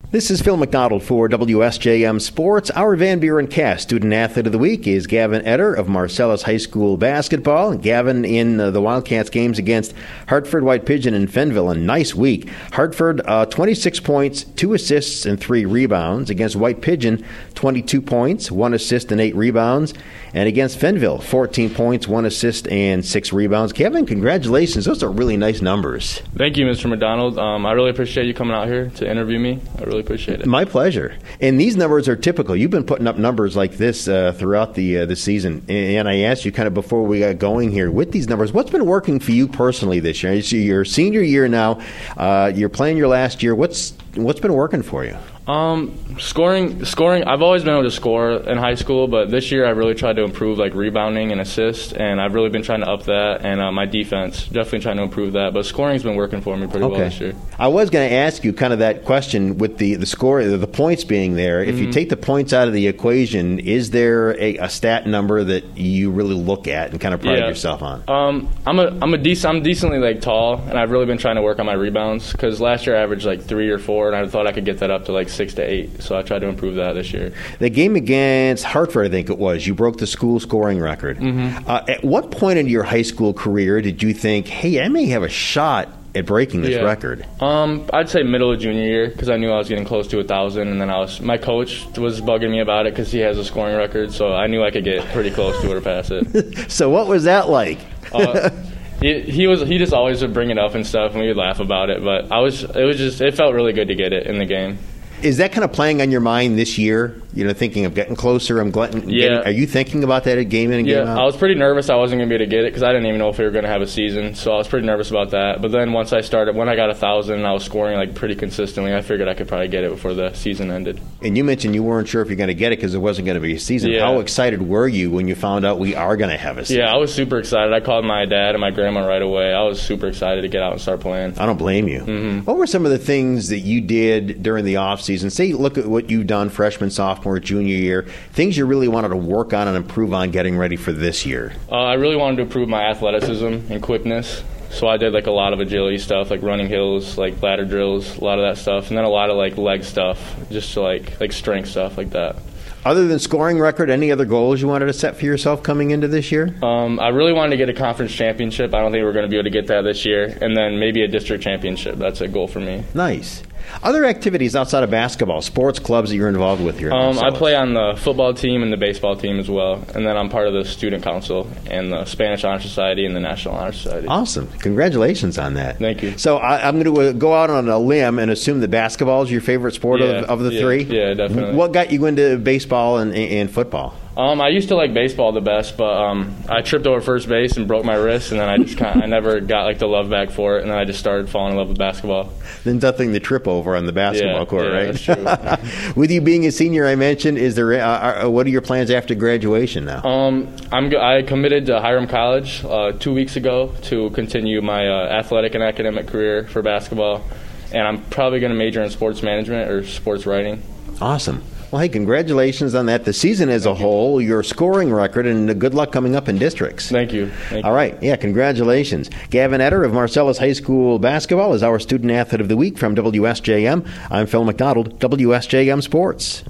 This is Phil McDonald for WSJM Sports. Our Van Buren Cast Student Athlete of the Week is Gavin Etter of Marcellus High School basketball. Gavin in the Wildcats games against Hartford, White Pigeon, and Fenville. A nice week. Hartford, 26 points, 2 assists, and 3 rebounds. Against White Pigeon, 22 points, 1 assist, and 8 rebounds. And against Fenville, 14 points, 1 assist, and 6 rebounds. Kevin, congratulations. Those are really nice numbers. Thank you, Mr. McDonald. I really appreciate you coming out here to interview me. I really appreciate it. My pleasure. And these numbers are typical. You've been putting up numbers like this throughout the season. And I asked you kind of before we got going here, with these numbers, what's been working for you personally this year? It's your senior year now. You're playing your last year. What's been working for you? Scoring. I've always been able to score in high school, but this year I really tried to improve like rebounding and assist, and I've really been trying to up that. And my defense, definitely trying to improve that. But scoring's been working for me pretty well this year. I was going to ask you kind of that question with the score, the points being there. If you take the points out of the equation, is there a stat number that you really look at and kind of pride yourself on? I'm decently like tall, and I've really been trying to work on my rebounds because last year I averaged like 3 or 4, and I thought I could get that up to like 6 to 8. So I tried to improve that this year. The game against Hartford, I think it was, you broke the school scoring record. At what point in your high school career did you think, hey, I may have a shot at breaking this record? I'd say middle of junior year because I knew I was getting close to 1,000, and then my coach was bugging me about it because he has a scoring record, so I knew I could get pretty close to it or pass it. So what was that like? He just always would bring it up and stuff, and we would laugh about it. But it felt really good to get it in the game. Is that kind of playing on your mind this year? You know, thinking of getting closer. Are you thinking about that at game in and game out? I was pretty nervous I wasn't going to be able to get it because I didn't even know if we were going to have a season. So I was pretty nervous about that. But then when I got 1,000 and I was scoring like pretty consistently, I figured I could probably get it before the season ended. And you mentioned you weren't sure if you're going to get it because there wasn't going to be a season. Yeah. How excited were you when you found out we are going to have a season? Yeah, I was super excited. I called my dad and my grandma right away. I was super excited to get out and start playing. I don't blame you. What were some of the things that you did during the off season? Say, look at what you've done freshman, sophomore, junior year, things you really wanted to work on and improve on getting ready for this year. I really wanted to improve my athleticism and quickness. So I did like a lot of agility stuff, like running hills, like ladder drills, a lot of that stuff, and then a lot of like leg stuff, just like strength stuff like that. Other than scoring record, any other goals you wanted to set for yourself coming into this year? I really wanted to get a conference championship. I don't think we're going to be able to get that this year. And then maybe a district championship. That's a goal for me. Nice. Other activities outside of basketball, sports clubs that you're involved with here? I play on the football team and the baseball team as well. And then I'm part of the student council and the Spanish Honor Society and the National Honor Society. Awesome. Congratulations on that. Thank you. So I'm going to go out on a limb and assume that basketball is your favorite sport of the three? Yeah, definitely. What got you into baseball and football? I used to like baseball the best, but I tripped over first base and broke my wrist, and then I never got like the love back for it, and then I just started falling in love with basketball. Then nothing to trip over on the basketball court, right? That's true. With you being a senior, I mentioned, is there what are your plans after graduation now? I committed to Hiram College 2 weeks ago to continue my athletic and academic career for basketball, and I'm probably going to major in sports management or sports writing. Awesome. Well, hey, congratulations on that. The season as a whole, your scoring record, and good luck coming up in districts. Thank you. All right. Yeah, congratulations. Gavin Etter of Marcellus High School basketball is our Student Athlete of the Week from WSJM. I'm Phil McDonald, WSJM Sports.